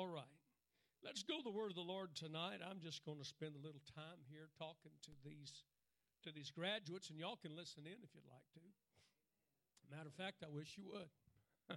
All right. Let's go to the word of the Lord tonight. I'm just going to spend a little time here talking to these graduates, and y'all can listen in if you'd like to. Matter of fact, I wish you would.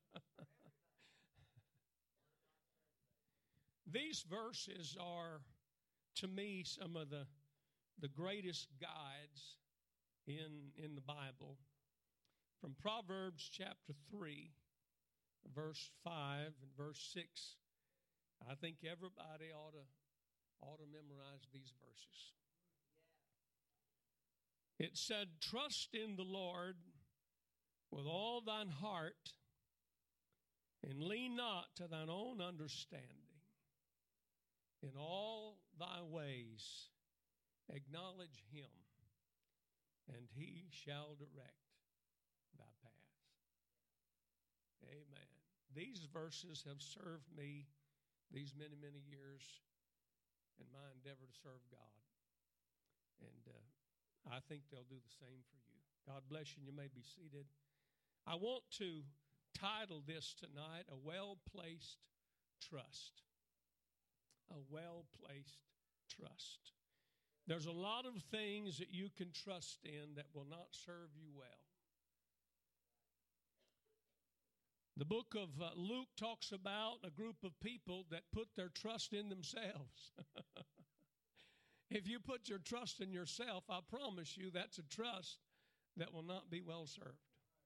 These verses are, to me, some of the greatest guides in the Bible. From Proverbs chapter 3, verse 5 and verse 6, I think everybody ought to memorize these verses. It said, "Trust in the Lord with all thine heart, and lean not to thine own understanding. In all thy ways acknowledge him, and he shall direct thy path." Amen. These verses have served me these many, many years in my endeavor to serve God. And I think they'll do the same for you. God bless you, and you may be seated. I want to title this tonight, "A Well-Placed Trust." A well-placed trust. There's a lot of things that you can trust in that will not serve you well. The book of Luke talks about a group of people that put their trust in themselves. If you put your trust in yourself, I promise you that's a trust that will not be well served.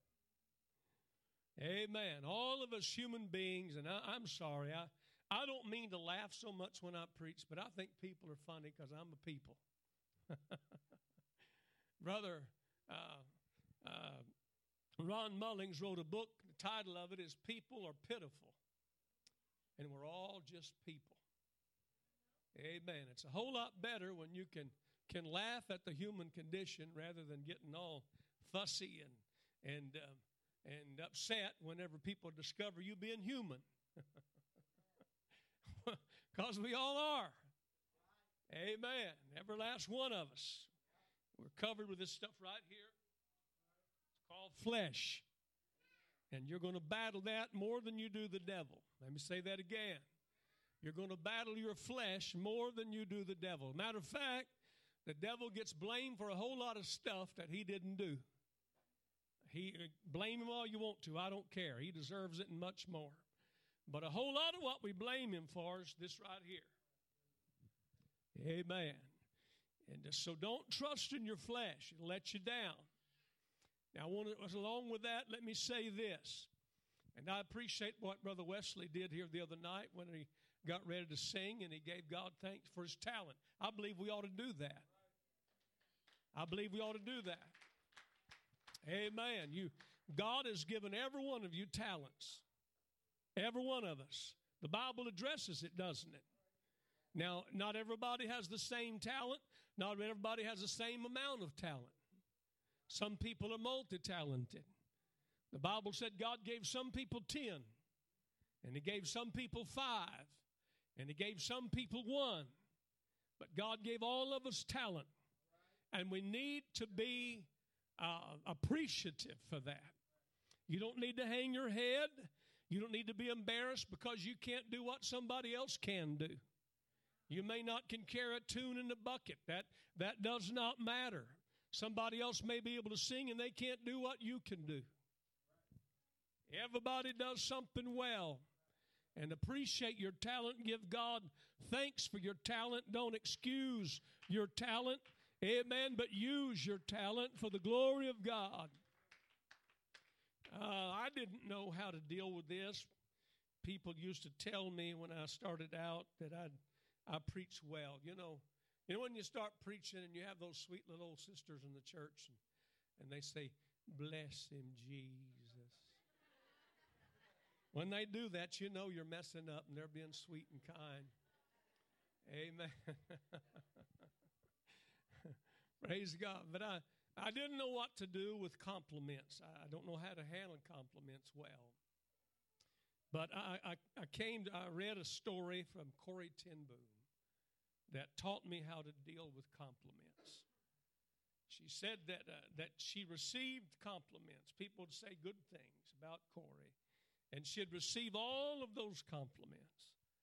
Amen. All of us human beings, and I'm sorry, I don't mean to laugh so much when I preach, but I think people are funny because I'm a people. Brother Ron Mullings wrote a book. The title of it is "People Are Pitiful, and We're All Just People." Amen. It's a whole lot better when you can laugh at the human condition rather than getting all fussy and upset whenever people discover you being human. Because we all are. Amen. Every last one of us. We're covered with this stuff right here. It's called flesh. And you're going to battle that more than you do the devil. Let me say that again. You're going to battle your flesh more than you do the devil. Matter of fact, the devil gets blamed for a whole lot of stuff that he didn't do. Blame him all you want to. I don't care. He deserves it and much more. But a whole lot of what we blame him for is this right here. Amen. And so don't trust in your flesh. It'll let you down. Now, along with that, let me say this. And I appreciate what Brother Wesley did here the other night when he got ready to sing and he gave God thanks for his talent. I believe we ought to do that. I believe we ought to do that. Amen. God has given every one of you talents. Every one of us. The Bible addresses it, doesn't it? Now, not everybody has the same talent. Not everybody has the same amount of talent. Some people are multi-talented. The Bible said God gave some people 10, and he gave some people 5, and he gave some people 1. But God gave all of us talent, and we need to be appreciative for that. You don't need to hang your head. You don't need to be embarrassed because you can't do what somebody else can do. You may not can carry a tune in the bucket. That does not matter. Somebody else may be able to sing and they can't do what you can do. Everybody does something well. And appreciate your talent. Give God thanks for your talent. Don't excuse your talent. Amen. But use your talent for the glory of God. I didn't know how to deal with this. People used to tell me when I started out that I preach well. You know when you start preaching and you have those sweet little old sisters in the church and they say, "Bless him, Jesus." When they do that, you know you're messing up and they're being sweet and kind. Amen. Praise God. But I didn't know what to do with compliments. I don't know how to handle compliments well. But I read a story from Corrie ten Boom that taught me how to deal with compliments. She said that she received compliments. People would say good things about Corrie, and she'd receive all of those compliments.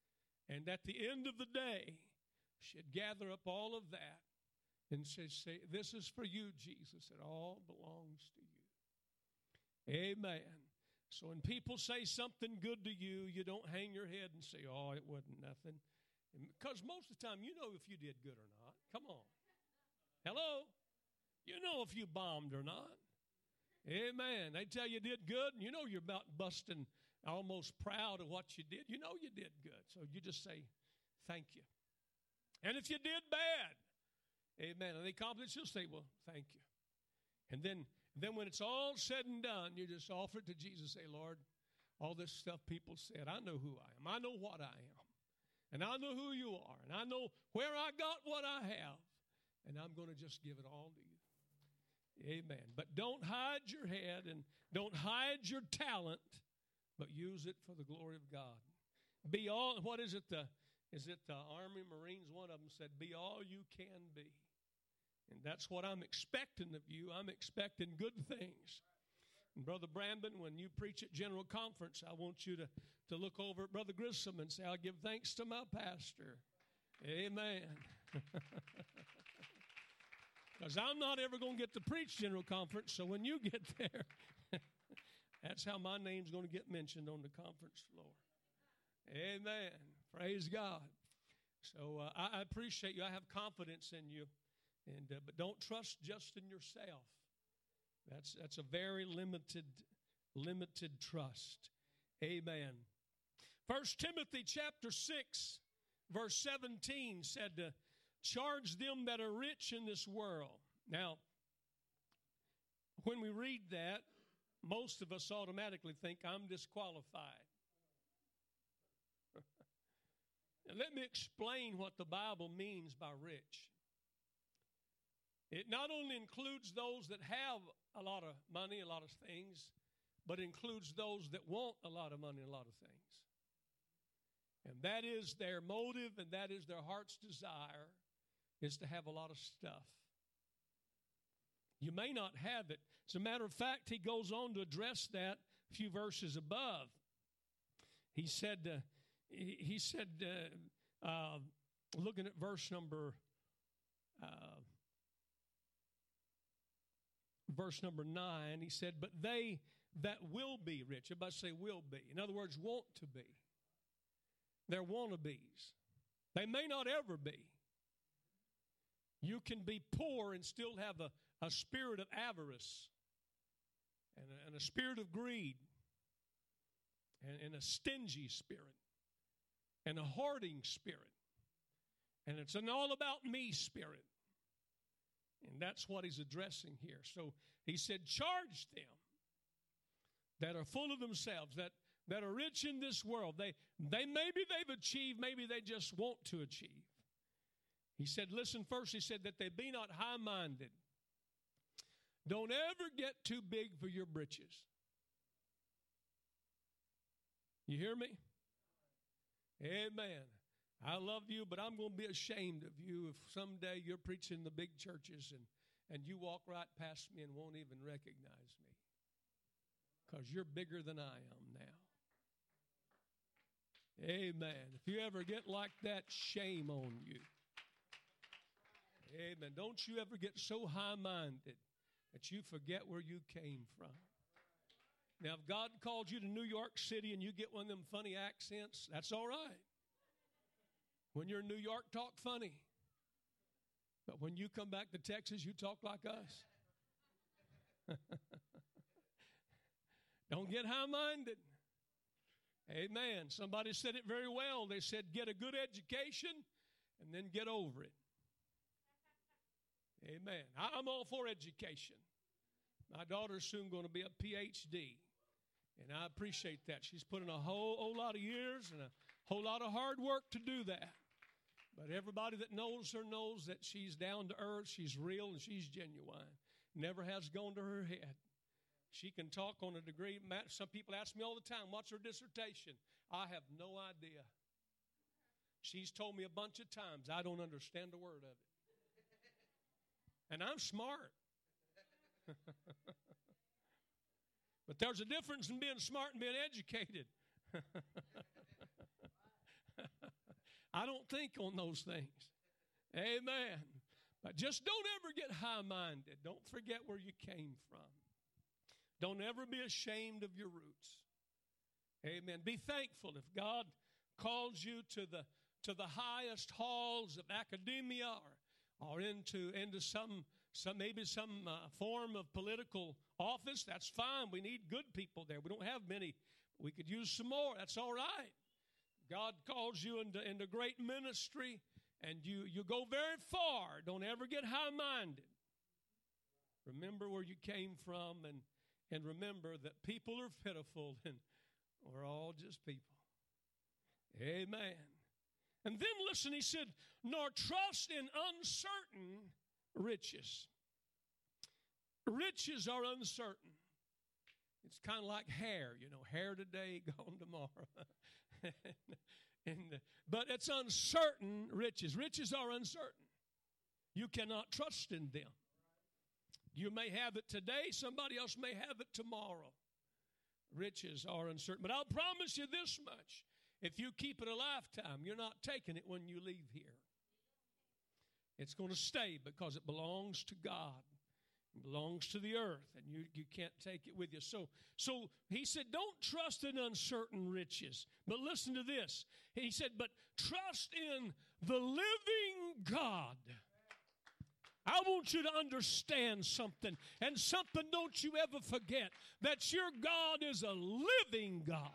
And at the end of the day, she'd gather up all of that and she'd say, this is for you, Jesus. It all belongs to you. Amen. So when people say something good to you, you don't hang your head and say, oh, it wasn't nothing. Because most of the time, you know if you did good or not. Come on. Hello? You know if you bombed or not. Amen. They tell you did good, and you know you're about busting, almost proud of what you did. You know you did good. So you just say, thank you. And if you did bad, amen, and they compliment, you'll say, well, thank you. And then when it's all said and done, you just offer it to Jesus. Say, Lord, all this stuff people said, I know who I am. I know what I am. And I know who you are. And I know where I got what I have. And I'm going to just give it all to you. Amen. But don't hide your head and don't hide your talent, but use it for the glory of God. Be all, what is it? The Army, Marines, one of them said, be all you can be. And that's what I'm expecting of you. I'm expecting good things. And Brother Brandon, when you preach at General Conference, I want you to look over at Brother Grissom and say, I'll give thanks to my pastor. Amen. Because I'm not ever going to get to preach General Conference, so when you get there, that's how my name's going to get mentioned on the conference floor. Amen. Praise God. So I appreciate you. I have confidence in you. But don't trust just in yourself. That's a very limited trust. Amen. 1 Timothy chapter 6, verse 17 said to charge them that are rich in this world. Now, when we read that, most of us automatically think I'm disqualified. Now, let me explain what the Bible means by rich. It not only includes those that have a lot of money, a lot of things, but includes those that want a lot of money, a lot of things. And that is their motive, and that is their heart's desire, is to have a lot of stuff. You may not have it. As a matter of fact, he goes on to address that a few verses above. He said, looking at verse number 9, he said, but they that will be rich, everybody say will be. In other words, want to be. They're wannabes. They may not ever be. You can be poor and still have a spirit of avarice and a spirit of greed and a stingy spirit and a hoarding spirit. And it's an all about me spirit. And that's what he's addressing here. So he said, charge them that are full of themselves, that are rich in this world. They maybe they've achieved, maybe they just want to achieve. He said, listen first, he said that they be not high-minded. Don't ever get too big for your britches. You hear me? Amen. I love you, but I'm going to be ashamed of you if someday you're preaching in the big churches and you walk right past me and won't even recognize me. Because you're bigger than I am now. Amen. If you ever get like that, shame on you. Amen. Don't you ever get so high-minded that you forget where you came from. Now, if God called you to New York City and you get one of them funny accents, that's all right. When you're in New York, talk funny. But when you come back to Texas, you talk like us. Don't get high-minded. Amen. Somebody said it very well. They said, get a good education and then get over it. Amen. I'm all for education. My daughter's soon going to be a PhD, and I appreciate that. She's put in a whole lot of years and a whole lot of hard work to do that. But everybody that knows her knows that she's down to earth, she's real, and she's genuine. Never has gone to her head. She can talk on a degree. Some people ask me all the time, what's her dissertation? I have no idea. She's told me a bunch of times, I don't understand a word of it. And I'm smart. But there's a difference in being smart and being educated. I don't think on those things. Amen. But just don't ever get high-minded. Don't forget where you came from. Don't ever be ashamed of your roots. Amen. Be thankful if God calls you to the highest halls of academia or into some form of political office. That's fine. We need good people there. We don't have many. We could use some more. That's all right. God calls you into great ministry, and you go very far. Don't ever get high-minded. Remember where you came from, and remember that people are pitiful, and we're all just people. Amen. And then listen, he said, nor trust in uncertain riches. Riches are uncertain. It's kind of like hair, hair today, gone tomorrow. But it's uncertain riches. Riches are uncertain. You cannot trust in them. You may have it today, somebody else may have it tomorrow. Riches are uncertain. But I'll promise you this much. If you keep it a lifetime, you're not taking it when you leave here. It's going to stay because it belongs to God. It belongs to the earth, and you can't take it with you. So he said, don't trust in uncertain riches. But listen to this. He said, but trust in the living God. I want you to understand something, and something don't you ever forget, that your God is a living God.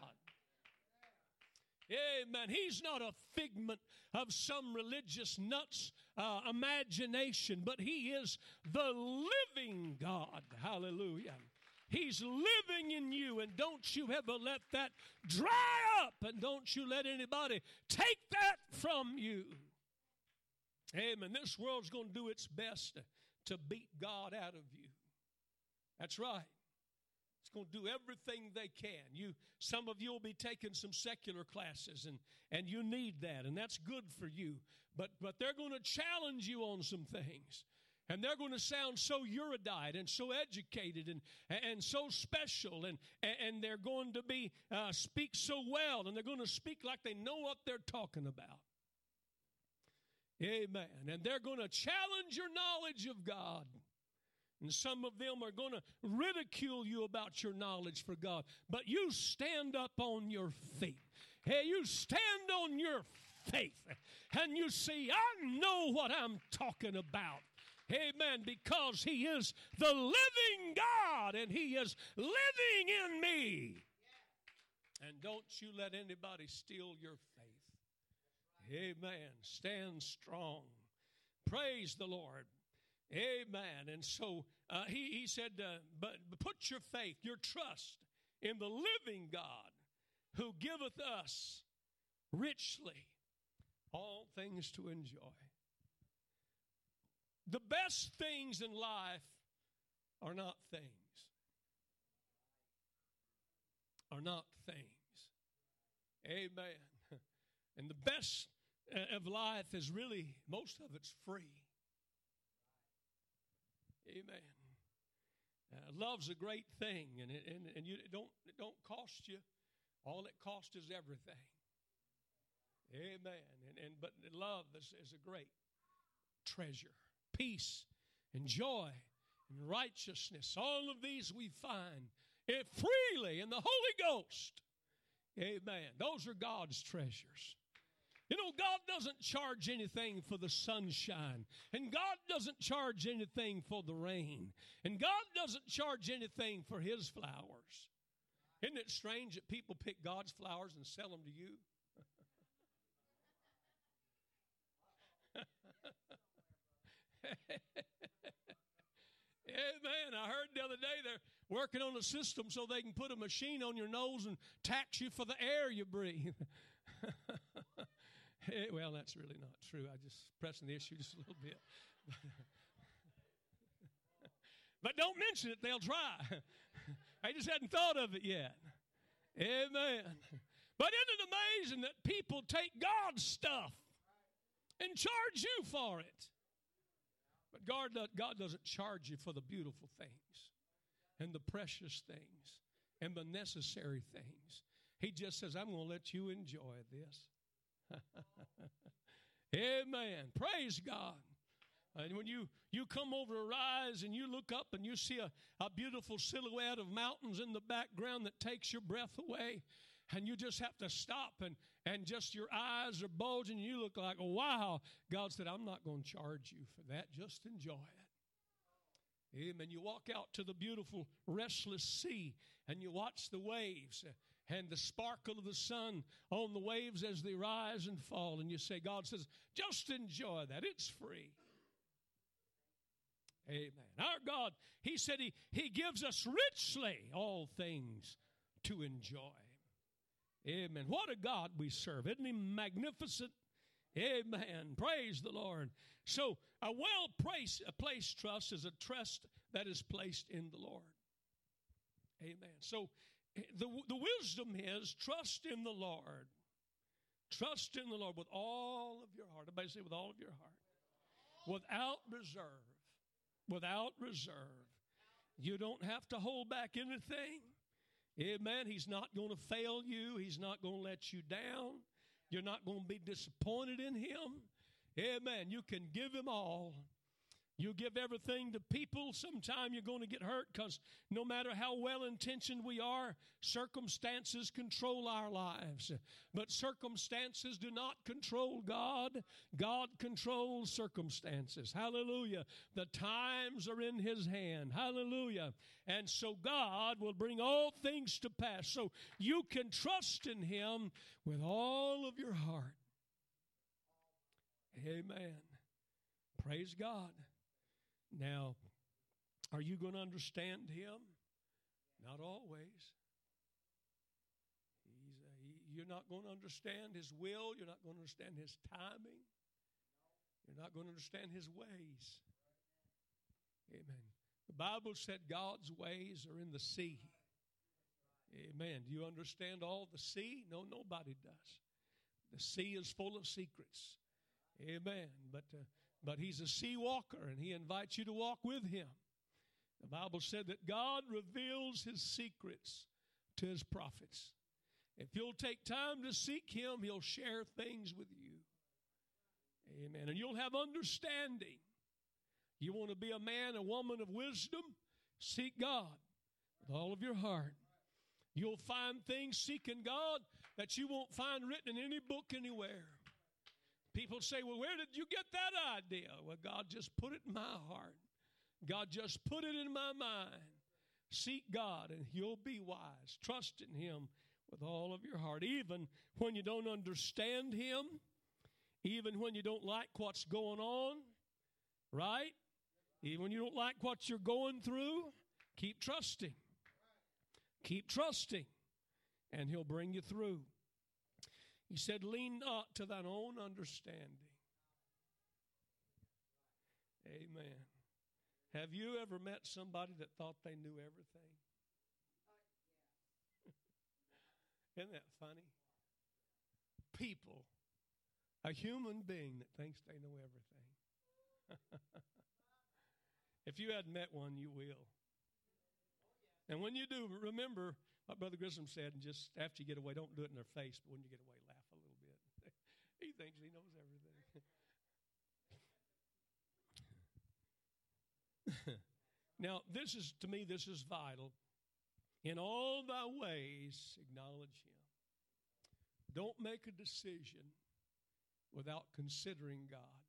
Amen. He's not a figment of some religious nuts imagination, but he is the living God. Hallelujah. He's living in you, and don't you ever let that dry up, and don't you let anybody take that from you. Amen. This world's going to do its best to beat God out of you. That's right. It's going to do everything they can. Some of you will be taking some secular classes, and you need that, and that's good for you. But they're going to challenge you on some things. And they're going to sound so erudite and so educated and so special. And they're going to speak so well, and they're going to speak like they know what they're talking about. Amen. And they're going to challenge your knowledge of God. And some of them are going to ridicule you about your knowledge for God. But you stand up on your feet. Hey, you stand on your faith. And you see, I know what I'm talking about. Amen. Because he is the living God, and he is living in me. And don't you let anybody steal your faith. Amen. Stand strong. Praise the Lord. Amen. And so he said, but put your faith, your trust in the living God, who giveth us richly all things to enjoy. The best things in life are not things. Are not things. Amen. And the best of life is really, most of it's free. Amen. Love's a great thing, and it don't cost you. All it costs is everything. Amen. But love is a great treasure. Peace and joy and righteousness. All of these we find it freely in the Holy Ghost. Amen. Those are God's treasures. You know, God doesn't charge anything for the sunshine. And God doesn't charge anything for the rain. And God doesn't charge anything for his flowers. Isn't it strange that people pick God's flowers and sell them to you? Amen. I heard the other day they're working on a system so they can put a machine on your nose and tax you for the air you breathe. Well, that's really not true. I'm just pressing the issue just a little bit. But don't mention it. They'll try. I just hadn't thought of it yet. Amen. But isn't it amazing that people take God's stuff and charge you for it? But God doesn't charge you for the beautiful things and the precious things and the necessary things. He just says, I'm going to let you enjoy this. Amen. Praise God. And when you come over a rise and you look up and you see a beautiful silhouette of mountains in the background that takes your breath away, and you just have to stop and just your eyes are bulging and you look like, wow. God said, I'm not going to charge you for that. Just enjoy it. Amen. You walk out to the beautiful restless sea and you watch the waves and the sparkle of the sun on the waves as they rise and fall. And you say, God says, just enjoy that. It's free. Amen. Our God, He said He gives us richly all things to enjoy. Amen. What a God we serve. Isn't He magnificent? Amen. Praise the Lord. So a well-placed trust is a trust that is placed in the Lord. Amen. So the wisdom is trust in the Lord. Trust in the Lord with all of your heart. Everybody say with all of your heart. Without reserve. Without reserve. You don't have to hold back anything. Amen. He's not going to fail you. He's not going to let you down. You're not going to be disappointed in Him. Amen. You can give Him all. You give everything to people, sometime you're going to get hurt because no matter how well-intentioned we are, circumstances control our lives. But circumstances do not control God. God controls circumstances. Hallelujah. The times are in His hand. Hallelujah. And so God will bring all things to pass. So you can trust in Him with all of your heart. Amen. Praise God. Now, are you going to understand Him? Not always. You're not going to understand His will. You're not going to understand His timing. You're not going to understand His ways. Amen. The Bible said God's ways are in the sea. Amen. Do you understand all the sea? No, nobody does. The sea is full of secrets. Amen. But He's a sea walker, and He invites you to walk with Him. The Bible said that God reveals His secrets to His prophets. If you'll take time to seek Him, He'll share things with you. Amen. And you'll have understanding. You want to be a man, a woman of wisdom? Seek God with all of your heart. You'll find things seeking God that you won't find written in any book anywhere. People say, well, where did you get that idea? Well, God just put it in my heart. God just put it in my mind. Seek God and you'll be wise. Trust in Him with all of your heart. Even when you don't understand Him, even when you don't like what's going on, right? Even when you don't like what you're going through, keep trusting. Keep trusting, and He'll bring you through. He said, lean not to thine own understanding. Amen. Have you ever met somebody that thought they knew everything? Isn't that funny? People, a human being that thinks they know everything. If you hadn't met one, you will. And when you do, remember what Brother Grissom said, and just after you get away, don't do it in their face, but when you get away, laugh a little bit. He thinks he knows everything. Now, this is vital. In all thy ways, acknowledge Him. Don't make a decision without considering God.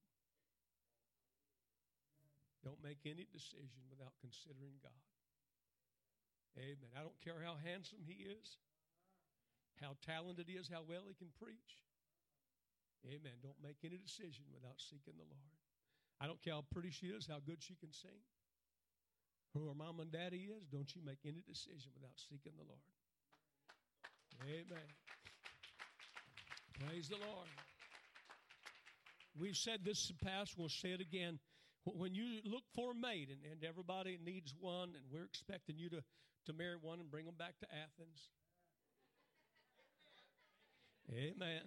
Don't make any decision without considering God. Amen. I don't care how handsome he is, how talented he is, how well he can preach. Amen. Don't make any decision without seeking the Lord. I don't care how pretty she is, how good she can sing, who her mom and daddy is. Don't you make any decision without seeking the Lord. Amen. Praise the Lord. We've said this in the past, we'll say it again. When you look for a mate, and everybody needs one, and we're expecting you to marry one and bring them back to Athens. Amen.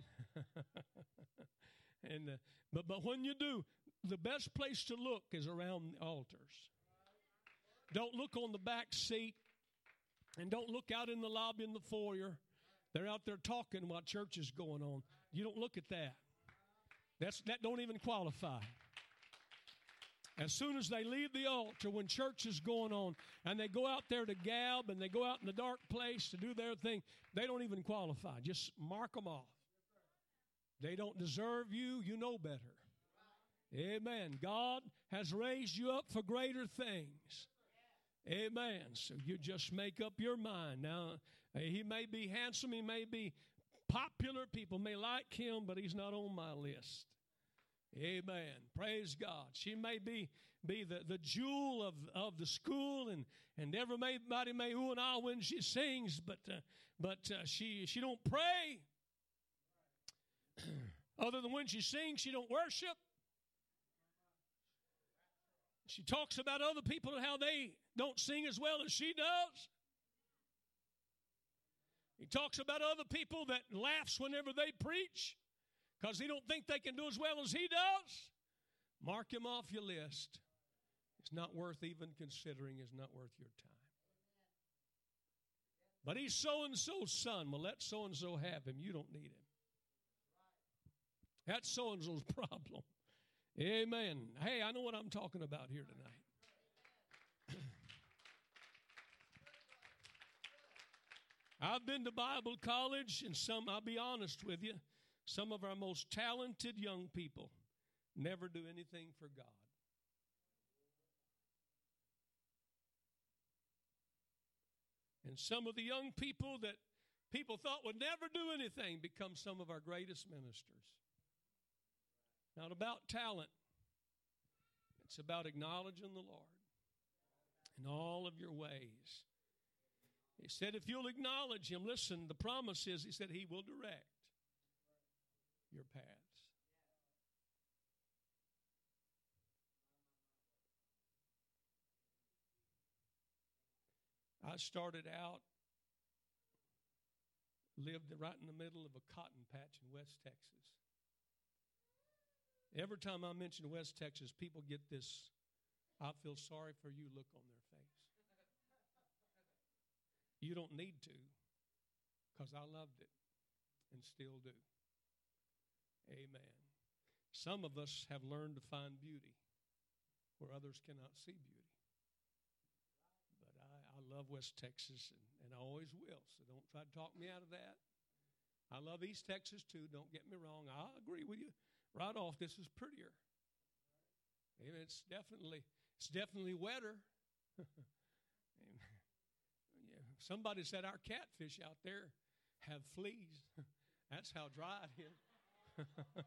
But when you do, the best place to look is around the altars. Don't look on the back seat, and don't look out in the lobby in the foyer. They're out there talking while church is going on. You don't look at that. That don't even qualify. As soon as they leave the altar, when church is going on, and they go out there to gab, and they go out in the dark place to do their thing, they don't even qualify. Just mark them off. They don't deserve you. You know better. Amen. God has raised you up for greater things. Amen. So you just make up your mind. Now, he may be handsome. He may be popular. People may like him, but he's not on my list. Amen. Praise God. She may be the jewel of the school, and everybody may ooh and ah when she sings, but she don't pray. Other than when she sings, she don't worship. She talks about other people and how they don't sing as well as she does. He talks about other people that laughs whenever they preach because he don't think they can do as well as he does. Mark him off your list. It's not worth even considering. It's not worth your time. But he's so-and-so's son. Well, let so-and-so have him. You don't need him. That's so-and-so's problem. Amen. Hey, I know what I'm talking about here tonight. I've been to Bible college, and I'll be honest with you, some of our most talented young people never do anything for God. And some of the young people that people thought would never do anything become some of our greatest ministers. Not about talent. It's about acknowledging the Lord in all of your ways. He said, if you'll acknowledge him, listen, the promise is, he said, he will direct your paths. I started out, lived right in the middle of a cotton patch in West Texas. Every time I mention West Texas, people get this, I feel sorry for you look on their face. You don't need to, because I loved it and still do. Amen. Some of us have learned to find beauty where others cannot see beauty. But I love West Texas, and I always will, so don't try to talk me out of that. I love East Texas too, don't get me wrong. I agree with you. Right off, this is prettier. Amen. It's definitely wetter. Somebody said our catfish out there have fleas. That's how dry it is.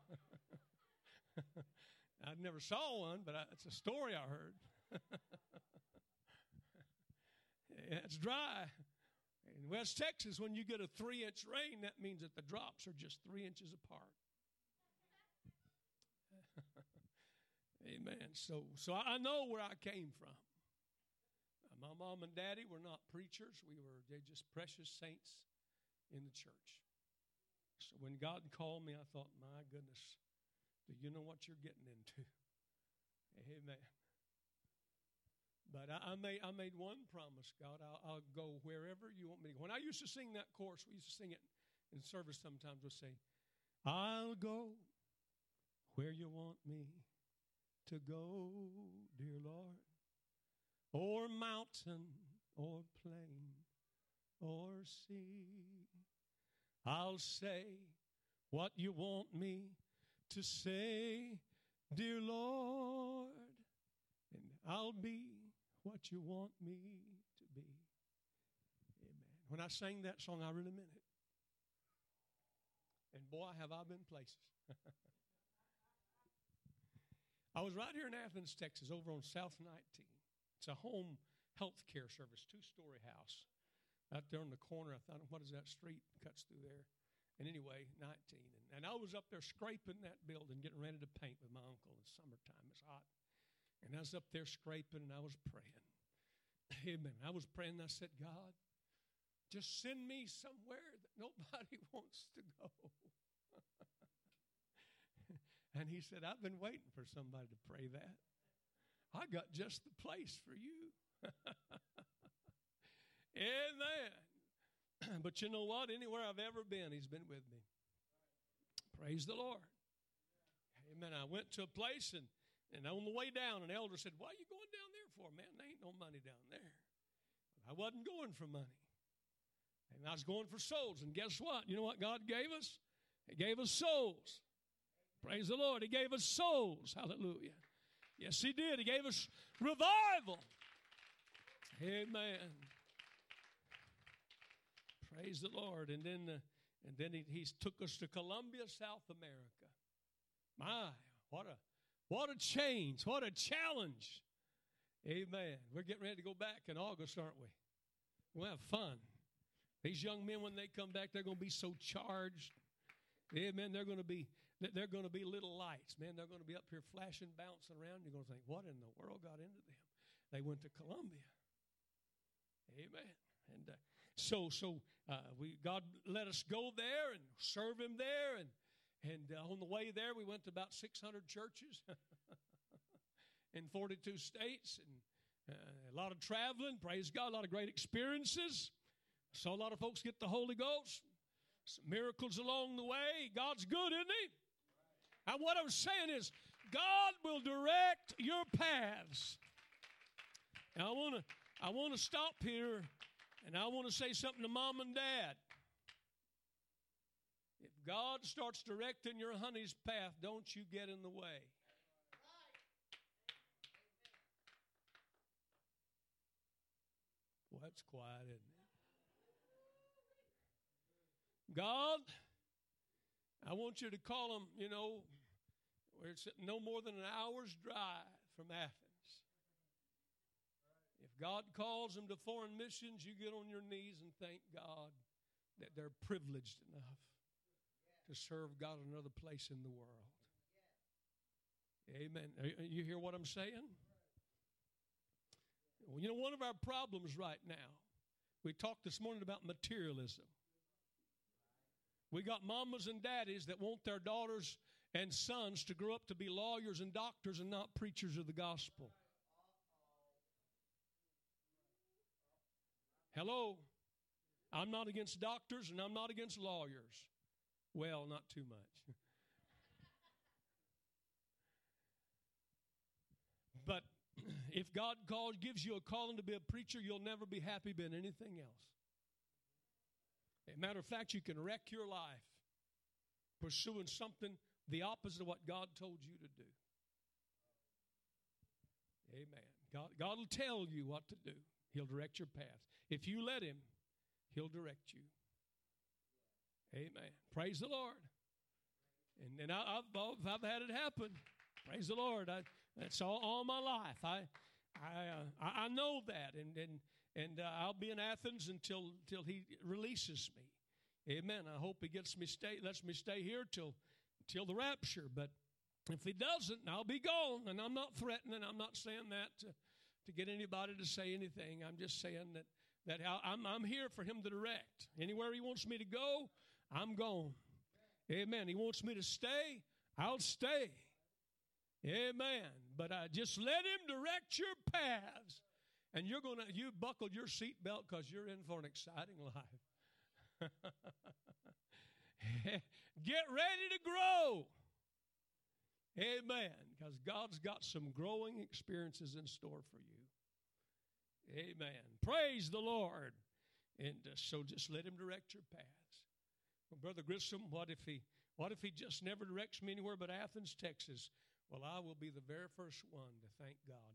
I never saw one, but it's a story I heard. It's dry. In West Texas, when you get a 3-inch rain, that means that the drops are just 3 inches apart. Amen. So I know where I came from. My mom and daddy were not preachers. They're just precious saints in the church. So when God called me, I thought, my goodness, do you know what you're getting into? Amen. But I made one promise, God. I'll go wherever you want me to go. When I used to sing that chorus, we used to sing it in service sometimes. We'll say, I'll go where you want me to go, dear Lord. Or mountain, or plain, or sea. I'll say what you want me to say, dear Lord. And I'll be what you want me to be. Amen. When I sang that song, I really meant it. And boy, have I been places. I was right here in Athens, Texas, over on South 19. It's a home health care service, 2-story house. Out there on the corner, I thought, what is that street cuts through there? And anyway, 19. And I was up there scraping that building, getting ready to paint with my uncle. It's summertime, it's hot. And I was up there scraping, and I was praying. Amen. I was praying, and I said, God, just send me somewhere that nobody wants to go. And he said, I've been waiting for somebody to pray that. I got just the place for you. Amen. But you know what? Anywhere I've ever been, he's been with me. Praise the Lord. Amen. I went to a place, and on the way down, an elder said, "Why are you going down there for, man? There ain't no money down there." I wasn't going for money. And I was going for souls. And guess what? You know what God gave us? He gave us souls. Praise the Lord. He gave us souls. Hallelujah. Yes, He did. He gave us revival. Amen. Praise the Lord. And then he took us to Colombia, South America. My, what a change. What a challenge. Amen. We're getting ready to go back in August, aren't we? We'll have fun. These young men, when they come back, they're going to be so charged. Amen. They're going to be little lights. Man, they're going to be up here flashing, bouncing around. You're going to think, what in the world got into them? They went to Colombia. Amen. And God let us go there and serve Him there. And on the way there, we went to about 600 churches in 42 states. And a lot of traveling. Praise God. A lot of great experiences. Saw a lot of folks get the Holy Ghost. Some miracles along the way. God's good, isn't He? And what I'm saying is, God will direct your paths. And I want to stop here, and I want to say something to Mom and Dad. If God starts directing your honey's path, don't you get in the way. Well, that's quiet, isn't it? God, I want you to call them, where it's no more than an hour's drive from Athens. If God calls them to foreign missions, you get on your knees and thank God that they're privileged enough to serve God in another place in the world. Amen. You hear what I'm saying? Well, one of our problems right now, we talked this morning about materialism. We got mamas and daddies that want their daughters and sons to grow up to be lawyers and doctors and not preachers of the gospel. Hello? I'm not against doctors and I'm not against lawyers. Well, not too much. But if God gives you a calling to be a preacher, you'll never be happy being anything else. As a matter of fact, you can wreck your life pursuing something the opposite of what God told you to do. Amen. God will tell you what to do. He'll direct your path. If you let Him, He'll direct you. Amen. Praise the Lord. And I've had it happen. Praise the Lord. That's all my life. I know that, and I'll be in Athens until He releases me. Amen. I hope He lets me stay here till the rapture. But if He doesn't, I'll be gone. And I'm not threatening. I'm not saying that to get anybody to say anything. I'm just saying that I'm here for Him to direct. Anywhere He wants me to go, I'm gone. Amen. He wants me to stay, I'll stay. Amen. But just let Him direct your paths. And you buckled your seatbelt because you're in for an exciting life. Get ready to grow. Amen. Because God's got some growing experiences in store for you. Amen. Praise the Lord. And so just let Him direct your paths. Well, Brother Grissom, what if he just never directs me anywhere but Athens, Texas? Well, I will be the very first one to thank God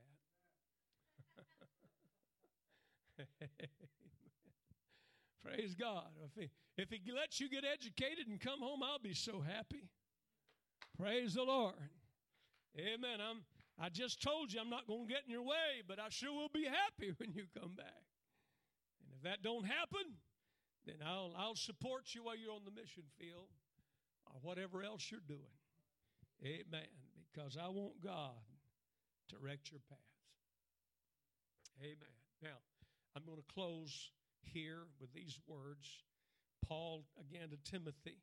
for that. Praise God. If he lets you get educated and come home, I'll be so happy. Praise the Lord. Amen. I just told you I'm not going to get in your way, but I sure will be happy when you come back. And if that don't happen, then I'll support you while you're on the mission field or whatever else you're doing. Amen. Because I want God to direct your paths. Amen. Now, I'm going to close here with these words. Paul, again, to Timothy.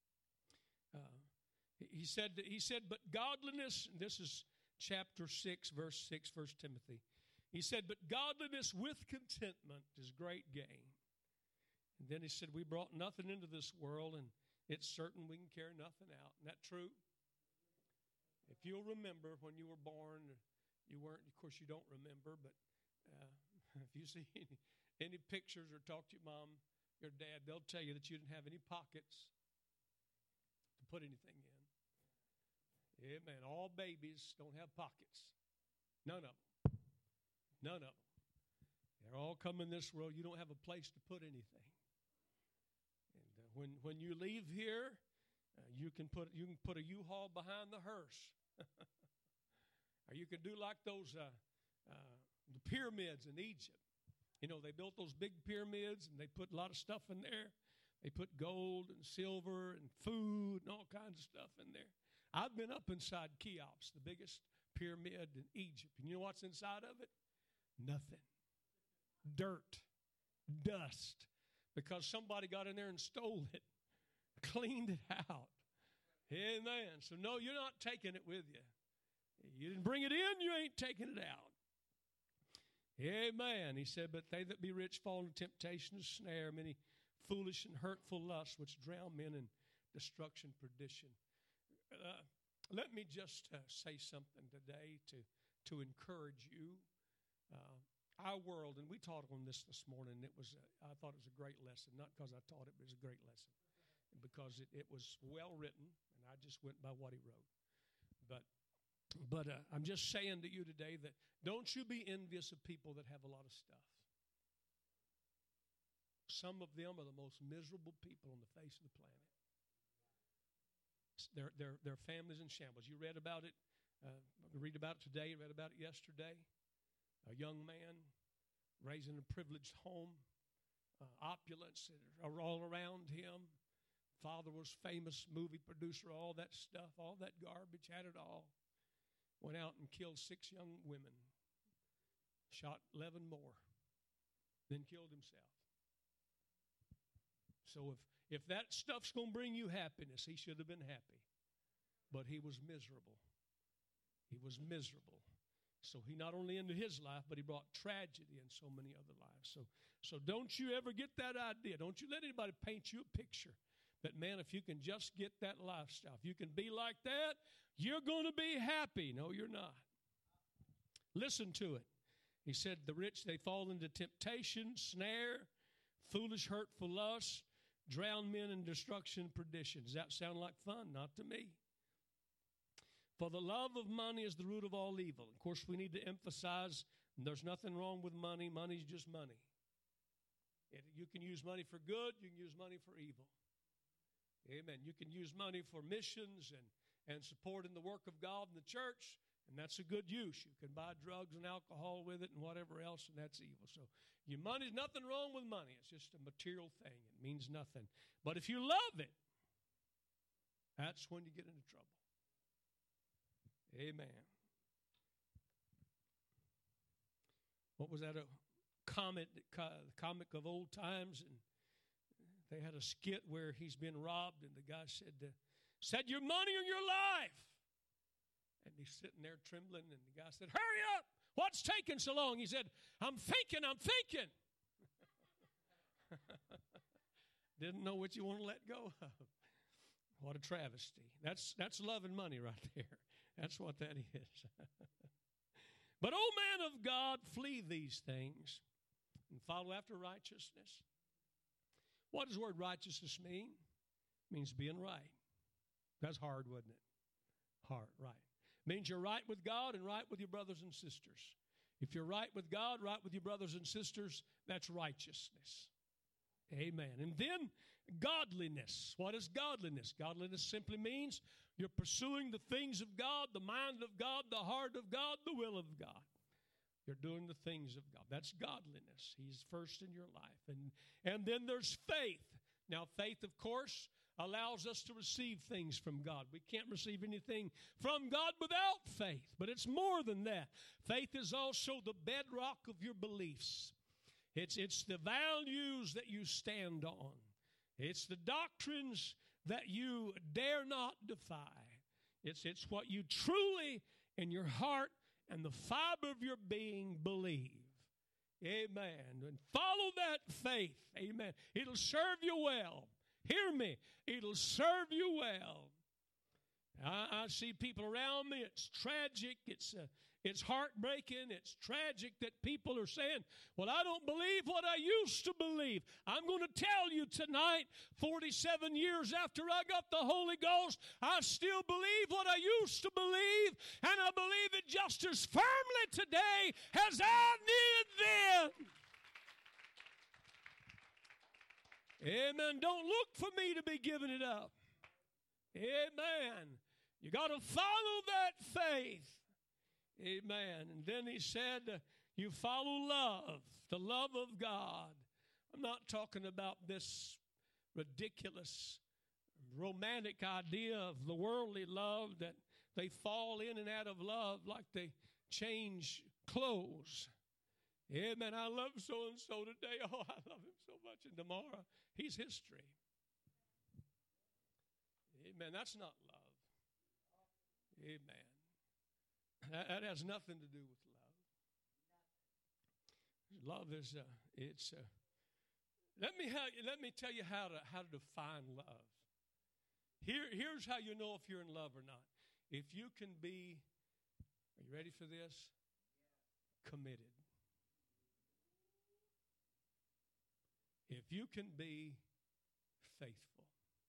He said, but godliness, and this is chapter 6, verse 6, 1 Timothy. He said, but godliness with contentment is great gain. And then he said, we brought nothing into this world, and it's certain we can carry nothing out. Isn't that true? If you'll remember when you were born, you weren't, of course you don't remember, but if you see any pictures or talk to your mom, your dad, they'll tell you that you didn't have any pockets to put anything in. Amen. All babies don't have pockets. None of them. None of them. They're all come in this world. You don't have a place to put anything. And when you leave here, you can put a U-Haul behind the hearse, or you can do like those the pyramids in Egypt. You know, they built those big pyramids and they put a lot of stuff in there. They put gold and silver and food and all kinds of stuff in there. I've been up inside Cheops, the biggest pyramid in Egypt. And you know what's inside of it? Nothing. Dirt. Dust. Because somebody got in there and stole it. Cleaned it out. Amen. So no, you're not taking it with you. You didn't bring it in, you ain't taking it out. Amen. He said, but they that be rich fall into temptation and snare, many foolish and hurtful lusts, which drown men in destruction, perdition. Let me just say something today to encourage you. Our world, and we taught on this morning, I thought it was a great lesson, not because I taught it, but it was a great lesson, because it was well written, and I just went by what he wrote. But I'm just saying to you today that don't you be envious of people that have a lot of stuff. Some of them are the most miserable people on the face of the planet. Their families in shambles. You read about it. Read about it today. Read about it yesterday. A young man raised in a privileged home. Opulence are all around him. Father was famous movie producer. All that stuff. All that garbage. Had it all. Went out and killed 6 young women. Shot 11 more. Then killed himself. So if that stuff's going to bring you happiness, he should have been happy. But he was miserable. He was miserable. So he not only ended his life, but he brought tragedy in so many other lives. So don't you ever get that idea. Don't you let anybody paint you a picture that, man, if you can just get that lifestyle, if you can be like that, you're going to be happy. No, you're not. Listen to it. He said, the rich, they fall into temptation, snare, foolish, hurtful lusts, drown men in destruction, perdition. Does that sound like fun? Not to me. For the love of money is the root of all evil. Of course, we need to emphasize there's nothing wrong with money. Money's just money. You can use money for good. You can use money for evil. Amen. You can use money for missions and supporting the work of God in the church, and that's a good use. You can buy drugs and alcohol with it and whatever else, and that's evil. So your money's nothing wrong with money. It's just a material thing. It means nothing. But if you love it, that's when you get into trouble. Amen. What was that? A comic of old times, and they had a skit where he's been robbed, and the guy said, your money or your life. And he's sitting there trembling, and the guy said, hurry up. What's taking so long? He said, I'm thinking. Didn't know what you want to let go of. What a travesty. That's love and money right there. That's what that is. But, O man of God, flee these things and follow after righteousness. What does the word righteousness mean? It means being right. That's hard, wasn't it? Hard, right. It means you're right with God and right with your brothers and sisters. If you're right with God, right with your brothers and sisters, that's righteousness. Amen. And then godliness. What is godliness? Godliness simply means you're pursuing the things of God, the mind of God, the heart of God, the will of God. You're doing the things of God. That's godliness. He's first in your life. And then there's faith. Now, faith, of course, allows us to receive things from God. We can't receive anything from God without faith. But it's more than that. Faith is also the bedrock of your beliefs. It's the values that you stand on. It's the doctrines that you dare not defy. It's what you truly in your heart and the fiber of your being believe. Amen. And follow that faith. Amen. It'll serve you well. Hear me. It'll serve you well. I see people around me. It's tragic. It's heartbreaking. It's tragic that people are saying, well, I don't believe what I used to believe. I'm going to tell you tonight, 47 years after I got the Holy Ghost, I still believe what I used to believe, and I believe it just as firmly today as I did then. Amen. Don't look for me to be giving it up. Amen. You got to follow that faith. Amen. And then he said, you follow love, the love of God. I'm not talking about this ridiculous romantic idea of the worldly love that they fall in and out of love like they change clothes. Amen. I love so-and-so today. Oh, I love him so much. And tomorrow, he's history. Amen. That's not love. Amen. That has nothing to do with love. Love is let me tell you how to define love. Here's how you know if you're in love or not. If you can be, are you ready for this? Committed. If you can be faithful.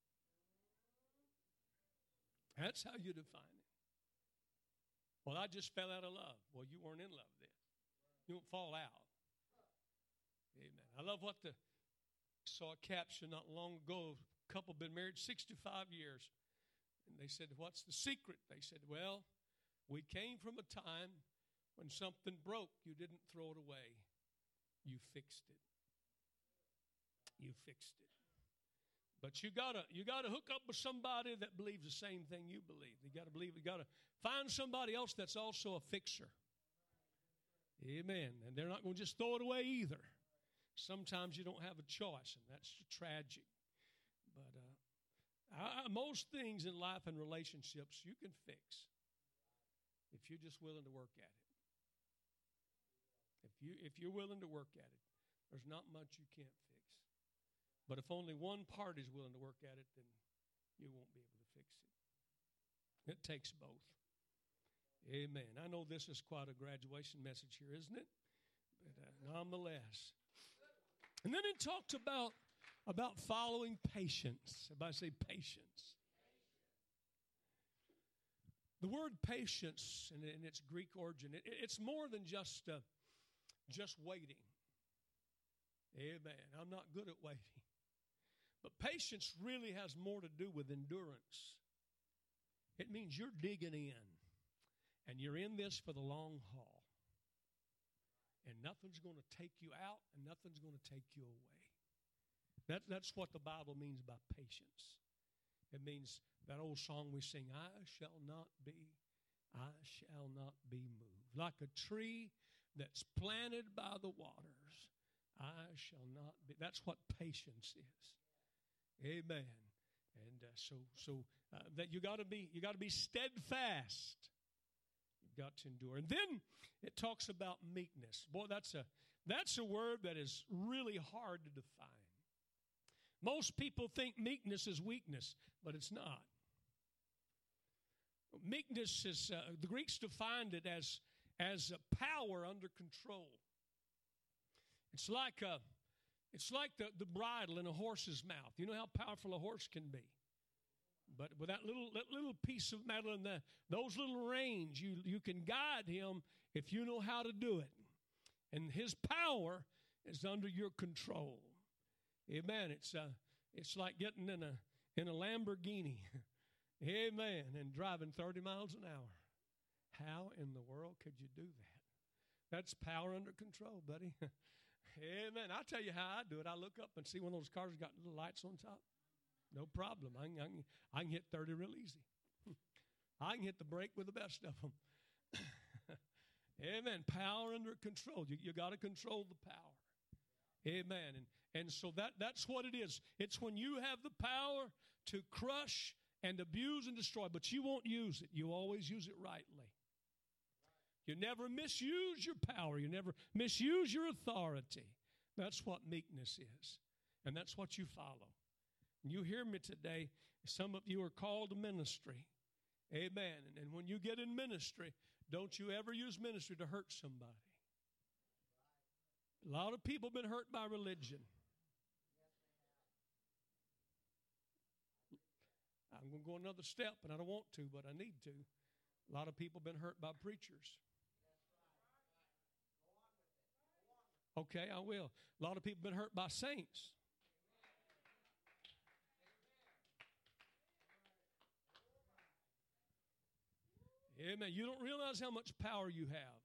That's how you define it. Well, I just fell out of love. Well, you weren't in love then. You don't fall out. Amen. I love what saw a caption not long ago. A couple been married 65 years. And they said, what's the secret? They said, well, we came from a time when something broke. You didn't throw it away. You fixed it. You fixed it. But you gotta hook up with somebody that believes the same thing you believe. You gotta find somebody else that's also a fixer. Amen. And they're not going to just throw it away either. Sometimes you don't have a choice, and that's tragic. But most things in life and relationships you can fix if you're just willing to work at it. If you're willing to work at it, there's not much you can't fix. But if only one part is willing to work at it, then you won't be able to fix it. It takes both. Amen. I know this is quite a graduation message here, isn't it? But nonetheless. And then it talked about following patience. Everybody say patience. The word patience, in its Greek origin, it's more than just waiting. Amen. I'm not good at waiting. But patience really has more to do with endurance. It means you're digging in, and you're in this for the long haul. And nothing's going to take you out, and nothing's going to take you away. That's what the Bible means by patience. It means that old song we sing, I shall not be moved. Like a tree that's planted by the waters, I shall not be. That's what patience is. Amen. And so that you got to be steadfast. You've got to endure. And then it talks about meekness. Boy, that's a word that is really hard to define. Most people think meekness is weakness, but it's not. Meekness is the Greeks defined it as power under control. It's like the bridle in a horse's mouth. You know how powerful a horse can be. But with that little piece of metal and those little reins, you can guide him if you know how to do it. And his power is under your control. Amen. It's like getting in a Lamborghini. Amen. And driving 30 miles an hour. How in the world could you do that? That's power under control, buddy. Amen. I'll tell you how I do it. I look up and see one of those cars got little lights on top. No problem. I can hit 30 real easy. I can hit the brake with the best of them. Amen. Power under control. You got to control the power. Amen. And so that's what it is. It's when you have the power to crush and abuse and destroy, but you won't use it. You always use it rightly. You never misuse your power. You never misuse your authority. That's what meekness is. And that's what you follow. You hear me today. Some of you are called to ministry. Amen. And when you get in ministry, don't you ever use ministry to hurt somebody. A lot of people have been hurt by religion. I'm going to go another step, and I don't want to, but I need to. A lot of people have been hurt by preachers. Okay, I will. A lot of people have been hurt by saints. Amen. You don't realize how much power you have.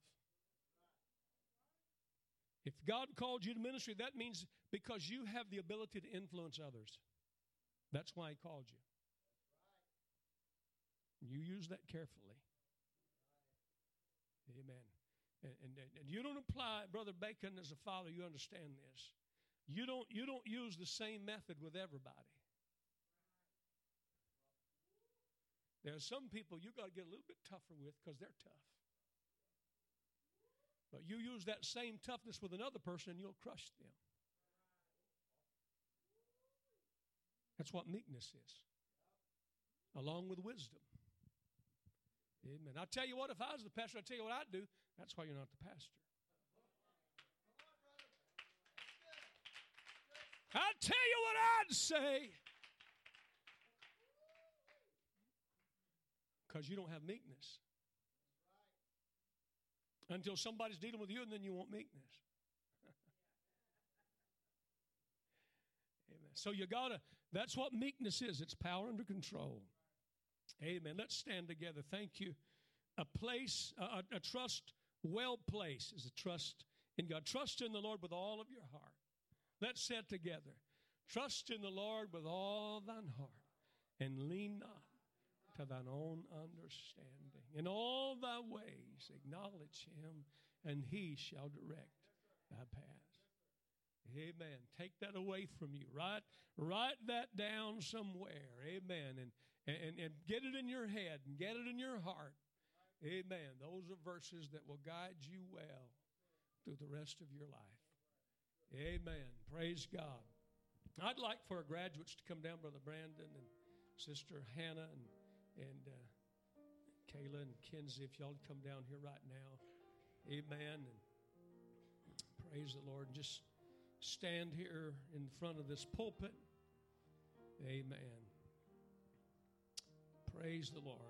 If God called you to ministry, that means because you have the ability to influence others. That's why He called you. You use that carefully. Amen. And you don't apply, Brother Bacon, as a father, you understand this. You don't use the same method with everybody. There are some people you got to get a little bit tougher with because they're tough. But you use that same toughness with another person and you'll crush them. That's what meekness is, along with wisdom. Amen. I tell you what, if I was the pastor, I'd tell you what I'd do. That's why you're not the pastor. I'll tell you what I'd say. Because you don't have meekness. Until somebody's dealing with you, and then you want meekness. Amen. So you gotta, that's what meekness is. It's power under control. Amen. Let's stand together. Thank you. A place, a trust well place is a trust in God. Trust in the Lord with all of your heart. Let's say it together. Trust in the Lord with all thine heart, and lean not to thine own understanding. In all thy ways acknowledge Him, and He shall direct thy paths. Amen. Take that away from you. Write that down somewhere. Amen. And get it in your head and get it in your heart. Amen. Those are verses that will guide you well through the rest of your life. Amen. Praise God. I'd like for our graduates to come down, Brother Brandon and Sister Hannah and Kayla and Kenzie, if y'all would come down here right now. Amen. And praise the Lord. Just stand here in front of this pulpit. Amen. Praise the Lord.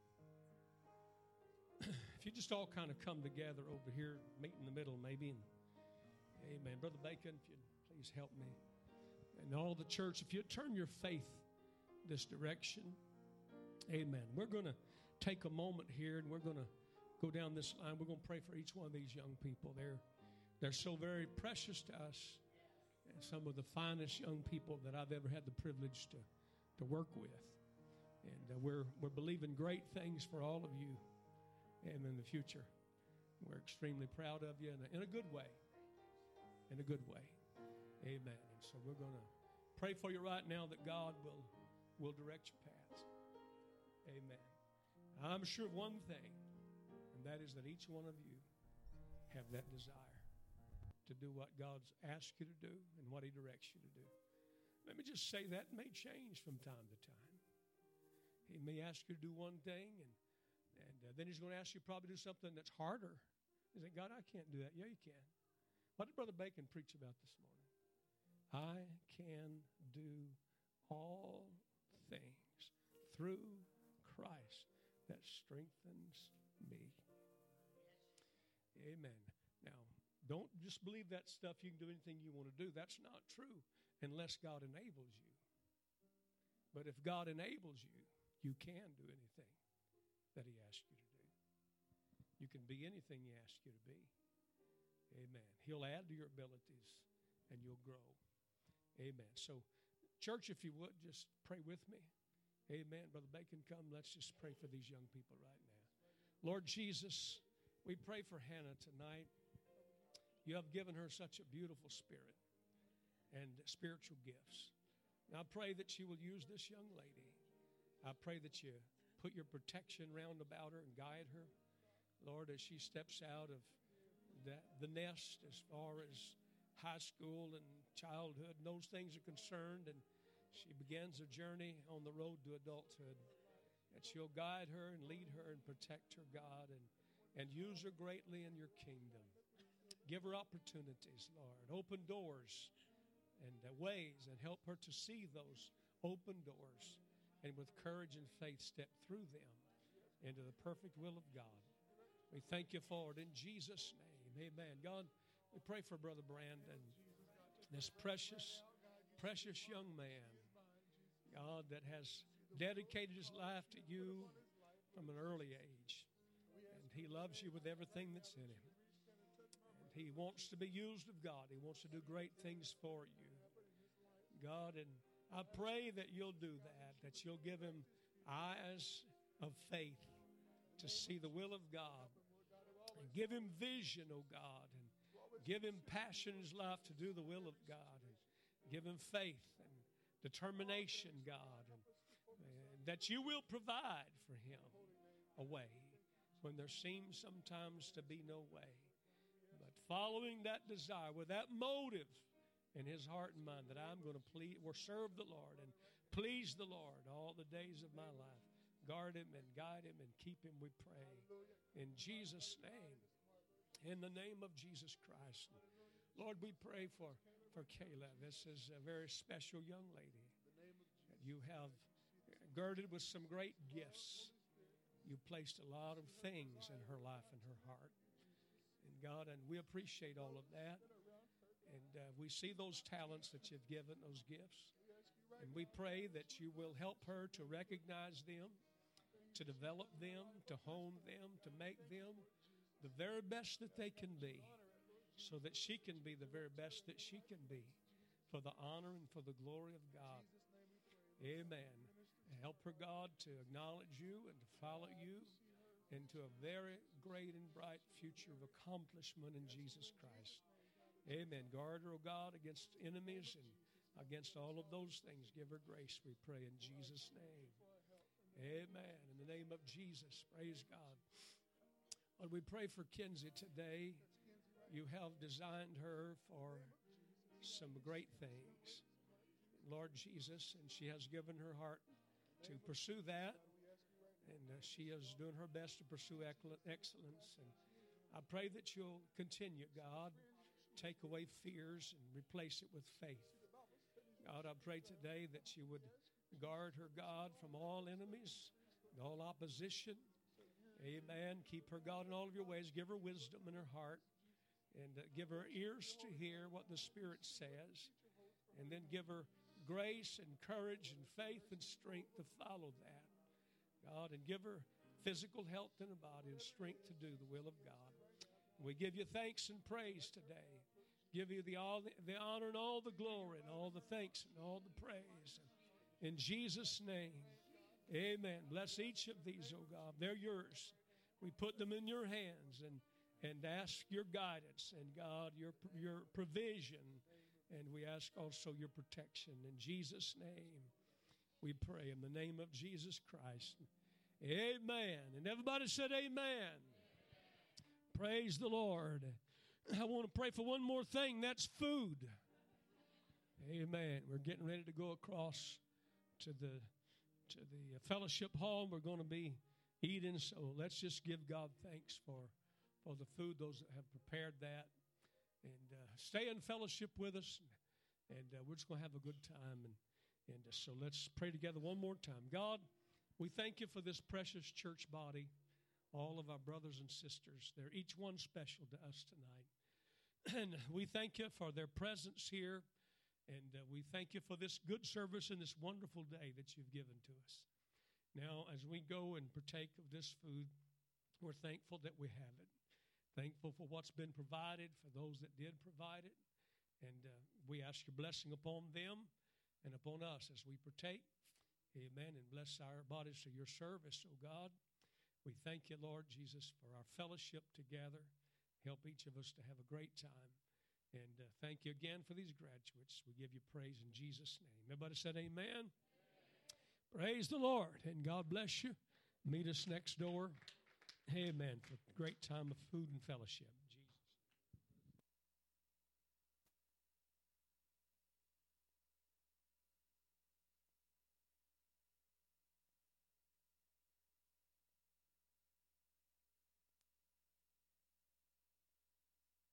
If you just all kind of come together over here, meet in the middle maybe. And, amen. Brother Bacon, if you'd please help me. And all the church, if you'd turn your faith this direction. Amen. We're going to take a moment here and we're going to go down this line. We're going to pray for each one of these young people. They're so very precious to us. And some of the finest young people that I've ever had the privilege to work with. And we're believing great things for all of you and in the future. We're extremely proud of you in a good way. In a good way. Amen. And so we're going to pray for you right now that God will direct your paths. Amen. I'm sure of one thing, and that is that each one of you have that desire to do what God's asked you to do and what He directs you to do. Let me just say that may change from time to time. He may ask you to do one thing, and then He's going to ask you probably to do something that's harder. You say, God, I can't do that. Yeah, you can. What did Brother Bacon preach about this morning? I can do all things through Christ that strengthens me. Amen. Now, don't just believe that stuff. You can do anything you want to do. That's not true unless God enables you. But if God enables you, you can do anything that He asks you to do. You can be anything He asks you to be. Amen. He'll add to your abilities and you'll grow. Amen. So, church, if you would, just pray with me. Amen. Brother Bacon, come. Let's just pray for these young people right now. Lord Jesus, we pray for Hannah tonight. You have given her such a beautiful spirit and spiritual gifts. And I pray that you will use this young lady. I pray that you put your protection round about her and guide her. Lord, as she steps out of the nest as far as high school and childhood, and those things are concerned, and she begins her journey on the road to adulthood, that you'll guide her and lead her and protect her, God, and use her greatly in your kingdom. Give her opportunities, Lord. Open doors and ways, and help her to see those open doors, and with courage and faith step through them into the perfect will of God. We thank you for it in Jesus' name. Amen. God, we pray for Brother Brandon, this precious, precious young man, God, that has dedicated his life to you from an early age. And he loves you with everything that's in him. And he wants to be used of God. He wants to do great things for you, God. And I pray that you'll do that you'll give him eyes of faith to see the will of God. And give him vision, oh God, and give him passion in his life to do the will of God. And give him faith and determination, God, and that you will provide for him a way when there seems sometimes to be no way. But following that desire, with that motive in his heart and mind, that I'm going to please or serve the Lord and please the Lord all the days of my life. Guard him and guide him and keep him, we pray. In Jesus' name. In the name of Jesus Christ. Lord, we pray for Kayla. This is a very special young lady that you have girded with some great gifts. You placed a lot of things in her life and her heart. And God, and we appreciate all of that. And we see those talents that you've given, those gifts. And we pray that you will help her to recognize them, to develop them, to hone them, to make them the very best that they can be, so that she can be the very best that she can be, for the honor and for the glory of God. Amen. Help her, God, to acknowledge you and to follow you into a very great and bright future of accomplishment in Jesus Christ. Amen. Guard her, O God, against enemies and against all of those things. Give her grace, we pray, in Jesus' name. Amen. In the name of Jesus, praise God. Lord, we pray for Kinsey today. You have designed her for some great things, Lord Jesus, and she has given her heart to pursue that, and she is doing her best to pursue excellence. And I pray that you'll continue, God, take away fears and replace it with faith. God, I pray today that you would guard her, God, from all enemies and all opposition. Amen. Keep her, God, in all of your ways. Give her wisdom in her heart, and give her ears to hear what the Spirit says, and then give her grace and courage and faith and strength to follow that, God, and give her physical health in her body and strength to do the will of God. We give you thanks and praise today. Give you the honor and all the glory and all the thanks and all the praise. In Jesus' name, amen. Bless each of these, oh God. They're yours. We put them in your hands and ask your guidance and, God, your provision. And we ask also your protection. In Jesus' name, we pray in the name of Jesus Christ. Amen. And everybody said amen. Praise the Lord. I want to pray for one more thing. That's food. Amen. We're getting ready to go across to the fellowship hall. We're going to be eating. So let's just give God thanks for the food, those that have prepared that. And stay in fellowship with us. And we're just going to have a good time. And so let's pray together one more time. God, we thank you for this precious church body, all of our brothers and sisters. They're each one special to us tonight. And we thank you for their presence here. And we thank you for this good service and this wonderful day that you've given to us. Now, as we go and partake of this food, we're thankful that we have it. Thankful for what's been provided, for those that did provide it. And we ask your blessing upon them and upon us as we partake. Amen. And bless our bodies to your service, oh God. We thank you, Lord Jesus, for our fellowship together. Help each of us to have a great time. And thank you again for these graduates. We give you praise in Jesus' name. Everybody said amen. Praise the Lord. And God bless you. Meet us next door. Amen. For a great time of food and fellowship.